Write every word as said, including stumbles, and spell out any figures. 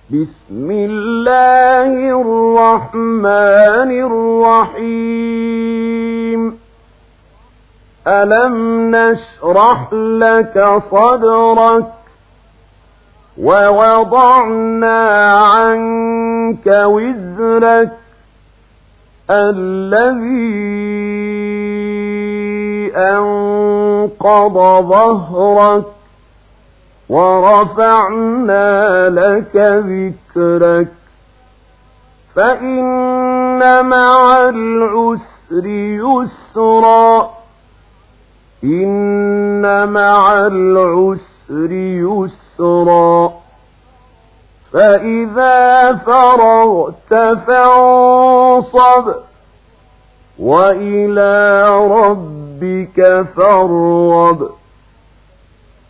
بسم الله الرحمن الرحيم ألم نشرح لك صدرك ووضعنا عنك وزرك الذي أنقض ظهرك ورفعنا لك ذكرك فإن مع العسر يسرا إن مع العسر يسرا فإذا فرغت فانصب وإلى ربك فارغب